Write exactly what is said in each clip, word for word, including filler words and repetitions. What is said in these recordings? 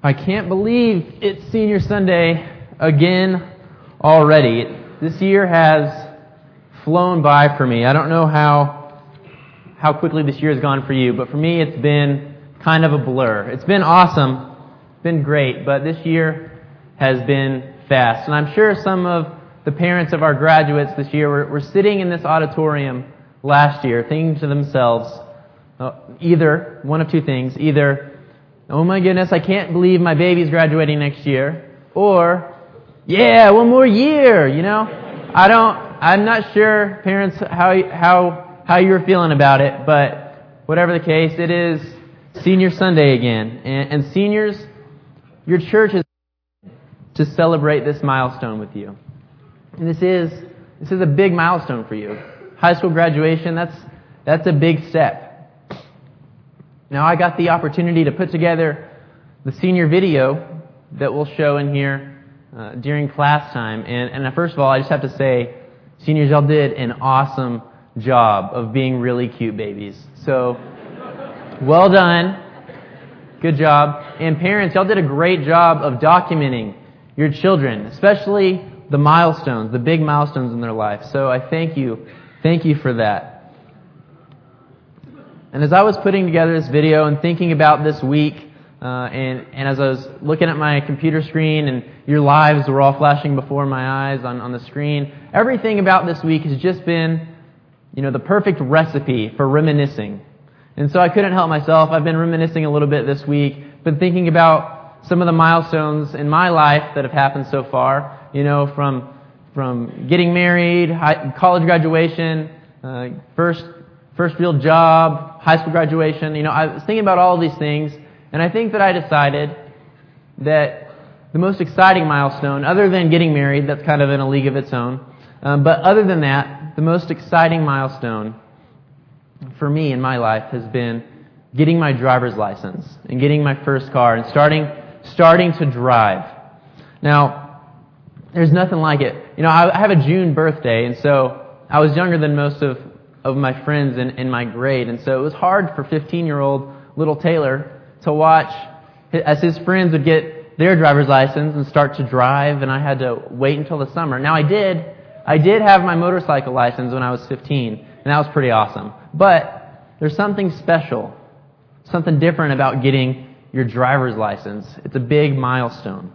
I can't believe it's Senior Sunday again already. This year has flown by for me. I don't know how how quickly this year has gone for you, but for me it's been kind of a blur. It's been awesome, been great, but this year has been fast. And I'm sure some of the parents of our graduates this year were, were sitting in this auditorium last year thinking to themselves, uh, either, one of two things, either, oh my goodness, I can't believe my baby's graduating next year, or, yeah, one more year, you know? I don't, I'm not sure, parents, how, how, how you're feeling about it, but whatever the case, it is Senior Sunday again. And, and seniors, your church is to celebrate this milestone with you. And this is, this is a big milestone for you. High school graduation, that's, that's a big step. Now, I got the opportunity to put together the senior video that we'll show in here uh, during class time. And, and first of all, I just have to say, seniors, y'all did an awesome job of being really cute babies. So, well done. Good job. And parents, y'all did a great job of documenting your children, especially the milestones, the big milestones in their life. So I thank you. Thank you for that. And as I was putting together this video and thinking about this week, uh, and, and as I was looking at my computer screen and your lives were all flashing before my eyes on, on the screen, everything about this week has just been, you know, the perfect recipe for reminiscing. And so I couldn't help myself. I've been reminiscing a little bit this week, been thinking about some of the milestones in my life that have happened so far, you know, from from getting married, high, college graduation, uh, first first real job, high school graduation. You know, I was thinking about all of these things, and I think that I decided that the most exciting milestone, other than getting married, that's kind of in a league of its own, um, but other than that, the most exciting milestone for me in my life has been getting my driver's license and getting my first car and starting starting to drive. Now, there's nothing like it. You know, I have a June birthday, and so I was younger than most of, of my friends in, in my grade, and so it was hard for fifteen-year-old little Taylor to watch as his friends would get their driver's license and start to drive, and I had to wait until the summer. Now, I did, I did have my motorcycle license when I was fifteen, and that was pretty awesome. But there's something special, something different about getting your driver's license. It's a big milestone.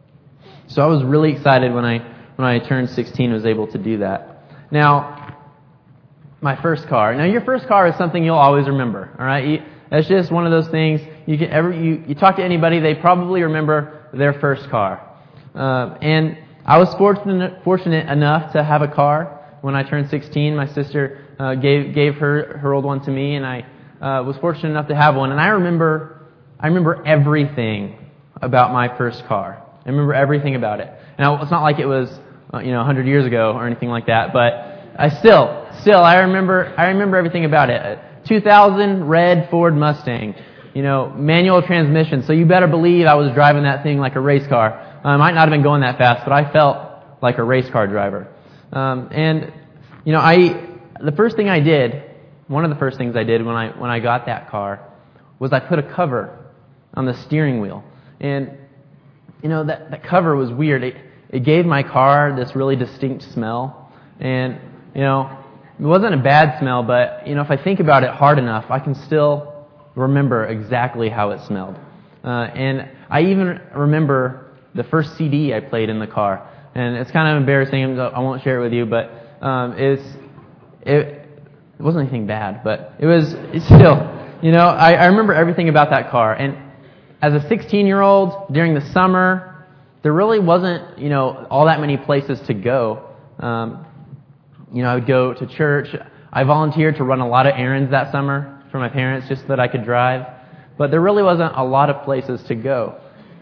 So I was really excited when I when I turned sixteen and was able to do that. Now, my first car. Now, your first car is something you'll always remember. All right, you, that's just one of those things. You can ever you, you talk to anybody, they probably remember their first car. Uh, and I was fortunate fortunate enough to have a car when I turned sixteen. My sister uh, gave gave her her old one to me, and I uh, was fortunate enough to have one. And I remember. I remember everything about my first car. I remember everything about it. Now, it's not like it was, uh, you know, one hundred years ago or anything like that, but I still, still, I remember, I remember everything about it. A two thousand red Ford Mustang, you know, manual transmission. So you better believe I was driving that thing like a race car. I might not have been going that fast, but I felt like a race car driver. Um, and you know, I, the first thing I did, one of the first things I did when I when I got that car, was I put a cover on the steering wheel. And, you know, that, that cover was weird. It, it gave my car this really distinct smell. And, you know, it wasn't a bad smell, but, you know, if I think about it hard enough, I can still remember exactly how it smelled. Uh, and I even remember the first C D I played in the car. And it's kind of embarrassing. I won't share it with you, but um, it's, it, it wasn't anything bad, but it was it's still, you know, I, I remember everything about that car. And as a sixteen-year-old, during the summer, there really wasn't, you know, all that many places to go. Um, you know, I would go to church. I volunteered to run a lot of errands that summer for my parents just so that I could drive. But there really wasn't a lot of places to go.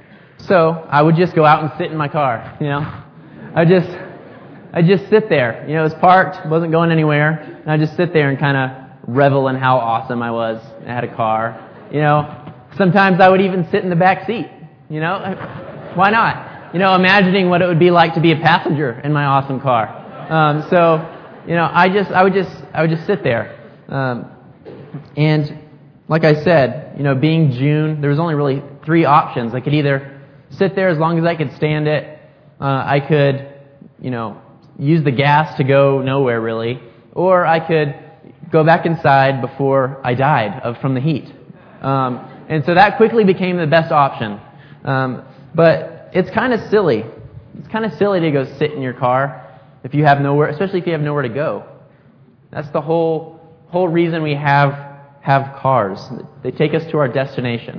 So I would just go out and sit in my car, you know. I just, I just sit there. You know, it was parked, wasn't going anywhere. And I just sit there and kind of revel in how awesome I was. I had a car, you know. Sometimes I would even sit in the back seat, you know. Why not? You know, imagining what it would be like to be a passenger in my awesome car. Um, so, you know, I just, I would just, I would just sit there. Um, and like I said, you know, being June, there was only really three options. I could either sit there as long as I could stand it. Uh, I could, you know, use the gas to go nowhere really, or I could go back inside before I died of from the heat. Um, and so that quickly became the best option. Um, but it's kind of silly. It's kind of silly to go sit in your car if you have nowhere, especially if you have nowhere to go. That's the whole whole reason we have have cars. They take us to our destination.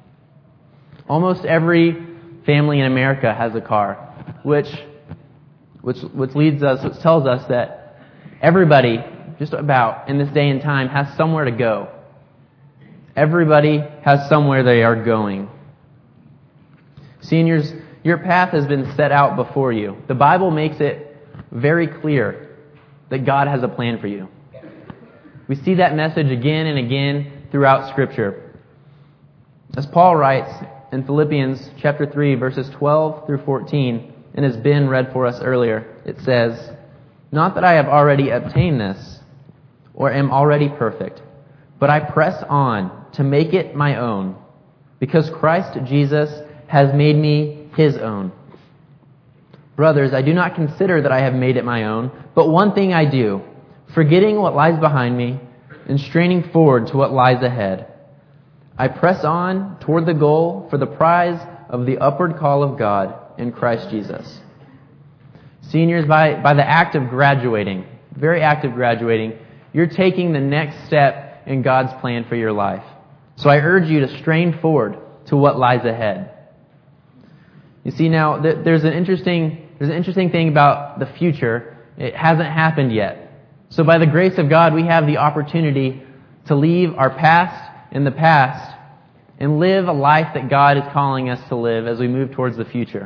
Almost every family in America has a car, which which which leads us, which tells us that everybody, just about in this day and time, has somewhere to go. Everybody has somewhere they are going. Seniors, your path has been set out before you. The Bible makes it very clear that God has a plan for you. We see that message again and again throughout Scripture. As Paul writes in Philippians chapter three, verses twelve through fourteen, and has been read for us earlier, it says, "Not that I have already obtained this, or am already perfect, but I press on to make it my own, because Christ Jesus has made me His own. Brothers, I do not consider that I have made it my own, but one thing I do, forgetting what lies behind me and straining forward to what lies ahead. I press on toward the goal for the prize of the upward call of God in Christ Jesus." Seniors, by, by the act of graduating, very act of graduating, you're taking the next step in God's plan for your life. So I urge you to strain forward to what lies ahead. You see, now, th- there's an interesting there's an interesting thing about the future. It hasn't happened yet. So by the grace of God, we have the opportunity to leave our past in the past and live a life that God is calling us to live as we move towards the future.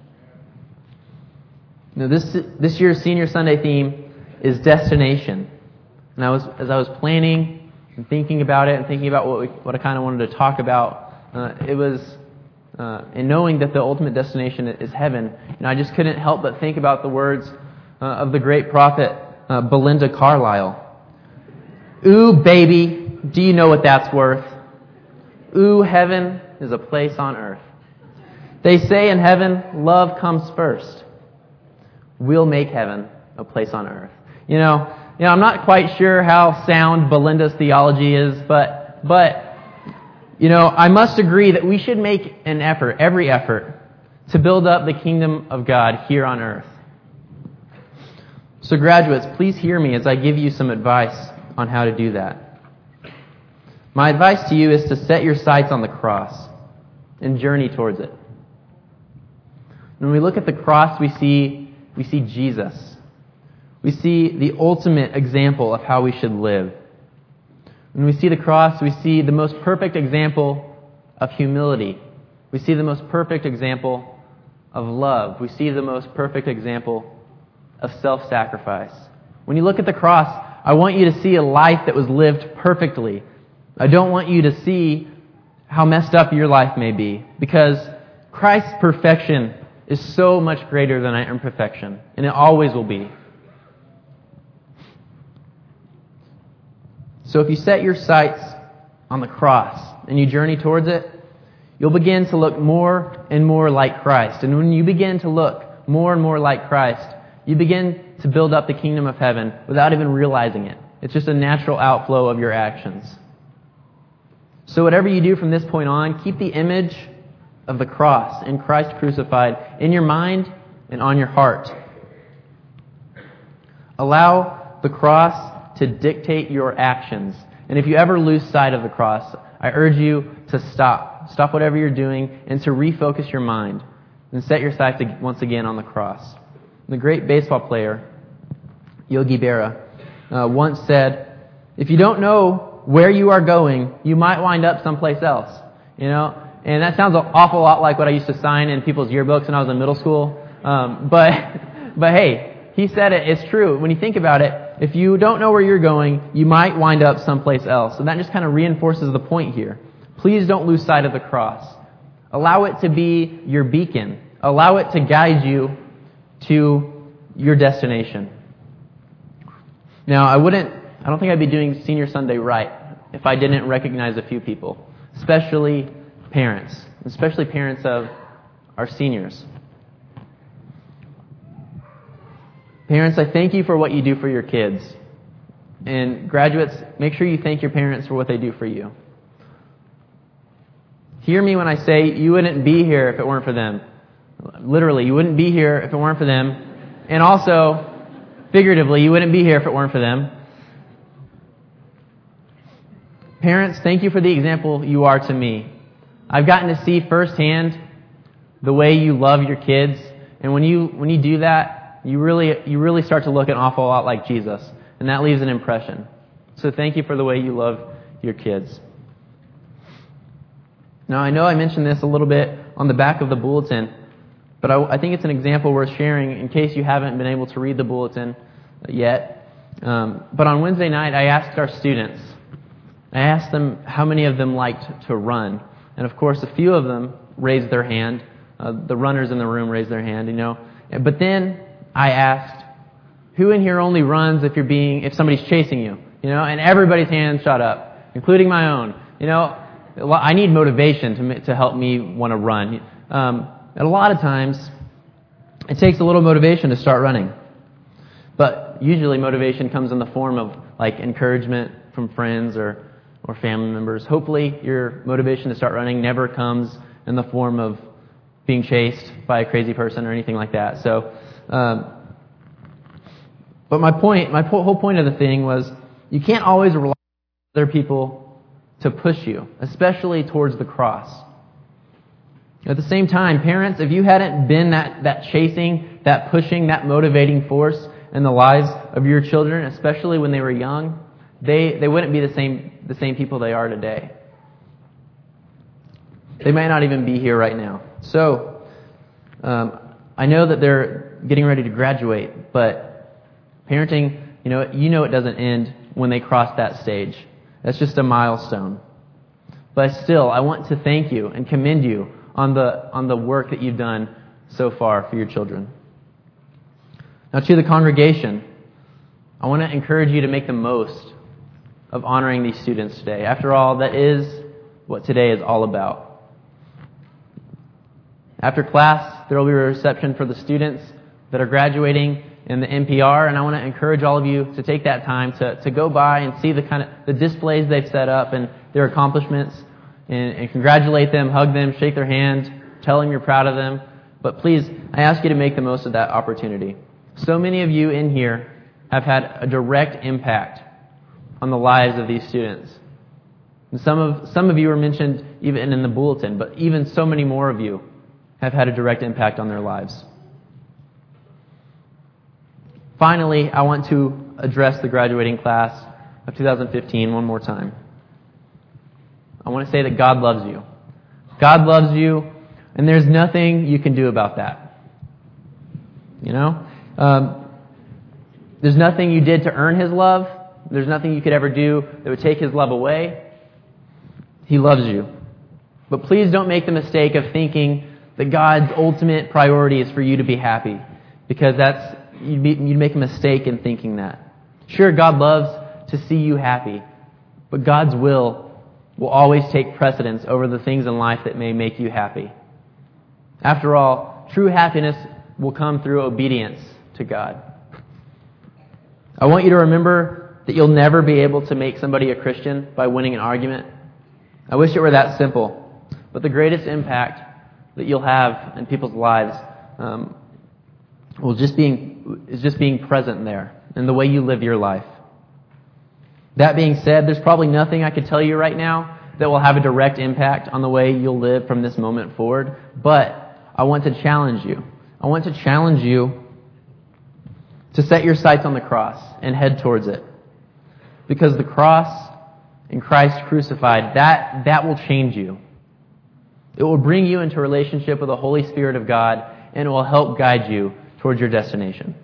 Now, this this year's Senior Sunday theme is destination. And I was as I was planning and thinking about it and thinking about what we, what I kind of wanted to talk about, uh, it was uh, and knowing that the ultimate destination is heaven. And I just couldn't help but think about the words uh, of the great prophet uh, Belinda Carlisle. "Ooh, baby, do you know what that's worth? Ooh, heaven is a place on earth. They say in heaven, love comes first. We'll make heaven a place on earth." You know, you know, I'm not quite sure how sound Belinda's theology is, but, but, you know, I must agree that we should make an effort, every effort, to build up the kingdom of God here on earth. So graduates, please hear me as I give you some advice on how to do that. My advice to you is to set your sights on the cross and journey towards it. When we look at the cross, we see we see Jesus. We see the ultimate example of how we should live. When we see the cross, we see the most perfect example of humility. We see the most perfect example of love. We see the most perfect example of self-sacrifice. When you look at the cross, I want you to see a life that was lived perfectly. I don't want you to see how messed up your life may be, because Christ's perfection is so much greater than our imperfection, and it always will be. So if you set your sights on the cross and you journey towards it, you'll begin to look more and more like Christ. And when you begin to look more and more like Christ, you begin to build up the kingdom of heaven without even realizing it. It's just a natural outflow of your actions. So whatever you do from this point on, keep the image of the cross and Christ crucified in your mind and on your heart. Allow the cross to dictate your actions. And if you ever lose sight of the cross, I urge you to stop. Stop whatever you're doing and to refocus your mind and set your sights once again on the cross. The great baseball player, Yogi Berra, uh, once said, "If you don't know where you are going, you might wind up someplace else." You know, and that sounds an awful lot like what I used to sign in people's yearbooks when I was in middle school. Um, but, but hey, he said it. It's true. When you think about it, if you don't know where you're going, you might wind up someplace else. And that just kind of reinforces the point here. Please don't lose sight of the cross. Allow it to be your beacon. Allow it to guide you to your destination. Now, I wouldn't, I don't think I'd be doing Senior Sunday right if I didn't recognize a few people, especially parents. especially parents of our seniors. Parents, I thank you for what you do for your kids. And graduates, make sure you thank your parents for what they do for you. Hear me when I say you wouldn't be here if it weren't for them. Literally, you wouldn't be here if it weren't for them. And also, figuratively, you wouldn't be here if it weren't for them. Parents, thank you for the example you are to me. I've gotten to see firsthand the way you love your kids. And when you when you do that, you really you really start to look an awful lot like Jesus. And that leaves an impression. So thank you for the way you love your kids. Now, I know I mentioned this a little bit on the back of the bulletin, but I, I think it's an example worth sharing in case you haven't been able to read the bulletin yet. Um, but on Wednesday night, I asked our students, I asked them how many of them liked to run. And of course, a few of them raised their hand. Uh, the runners in the room raised their hand, you know. But then I asked, who in here only runs if you're being, if somebody's chasing you? You know, and everybody's hand shot up, including my own. You know, I need motivation to to help me want to run. Um, and a lot of times, it takes a little motivation to start running. But usually motivation comes in the form of like encouragement from friends or, or family members. Hopefully your motivation to start running never comes in the form of being chased by a crazy person or anything like that. So, um, but my point, my po- whole point of the thing was you can't always rely on other people to push you, especially towards the cross. At the same time, parents, if you hadn't been that, that chasing, that pushing, that motivating force in the lives of your children, especially when they were young, they, they wouldn't be the same the same people they are today. They might not even be here right now. So, um, I know that they're getting ready to graduate, but parenting, you know, you know it doesn't end when they cross that stage. That's just a milestone. But still, I want to thank you and commend you on the on the work that you've done so far for your children. Now, to the congregation, I want to encourage you to make the most of honoring these students today. After all, that is what today is all about. After class, there will be a reception for the students that are graduating in the N P R, and I want to encourage all of you to take that time to, to go by and see the kind of the displays they've set up and their accomplishments, and, and congratulate them, hug them, shake their hand, tell them you're proud of them. But please, I ask you to make the most of that opportunity. So many of you in here have had a direct impact on the lives of these students. And some of some of you are mentioned even in the bulletin, but even so many more of you have had a direct impact on their lives. Finally, I want to address the graduating class of two thousand fifteen one more time. I want to say that God loves you. God loves you, and there's nothing you can do about that. You know? Um, there's nothing you did to earn His love. There's nothing you could ever do that would take His love away. He loves you. But please don't make the mistake of thinking that God's ultimate priority is for you to be happy, because that's You'd, be, you'd make a mistake in thinking that. Sure, God loves to see you happy, but God's will will always take precedence over the things in life that may make you happy. After all, true happiness will come through obedience to God. I want you to remember that you'll never be able to make somebody a Christian by winning an argument. I wish it were that simple, but the greatest impact that you'll have in people's lives um, Well, just being is just being present there in the way you live your life. That being said, there's probably nothing I could tell you right now that will have a direct impact on the way you'll live from this moment forward. But I want to challenge you. I want to challenge you to set your sights on the cross and head towards it. Because the cross and Christ crucified, that, that will change you. It will bring you into a relationship with the Holy Spirit of God, and it will help guide you towards your destination.